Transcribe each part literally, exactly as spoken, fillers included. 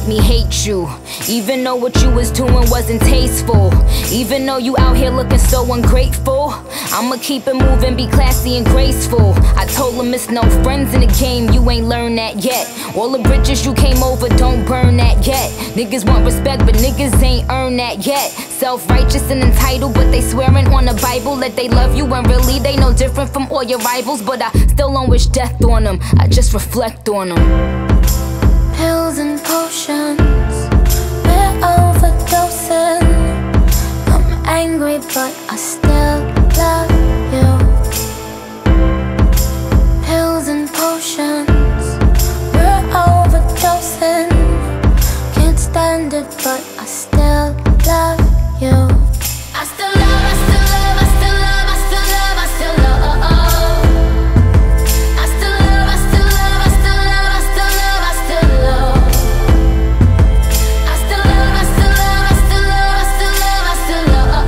make me hate you. Even though what you was doing wasn't tasteful, even though you out here looking so ungrateful, I'ma keep it moving, be classy and graceful. I told him it's no friends in the game, you ain't learned that yet. All the bridges you came over, don't burn that yet. Niggas want respect, but niggas ain't earned that yet. Self-righteous and entitled, but they swearing on the Bible that they love you, and really they no different from all your rivals. But I still don't wish death on them, I just reflect on them. Pills and potions, we're overdosing. I'm angry, but I still love you. Pills and potions, we're overdosing. Can't stand it, but I still love you. I still love, I still love, I still love, I still love, I still love. I still love, I still love, I still love, I still love, I still love. I still love, I still love, I still love, I still love, I still love.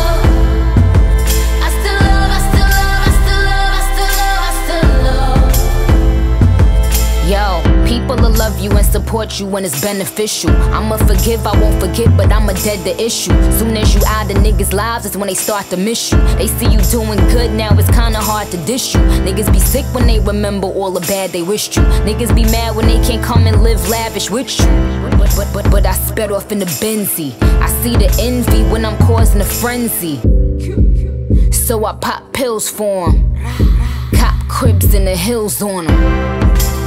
I still love, I still love, I still love, I still love, I still love. Yo, people will love you and support you when it's beneficial. I'ma forgive, I won't forget, but I'ma dead the issue. Soon as you out of niggas' lives, it's when they start to miss you. They see you doing good, now it's kinda hard to dish you. Niggas be sick when they remember all the bad they wished you. Niggas be mad when they can't come and live lavish with you. But, but, but, but I sped off in the Benzie. I see the envy when I'm causing a frenzy. So I pop pills for 'em, cop cribs in the hills on 'em.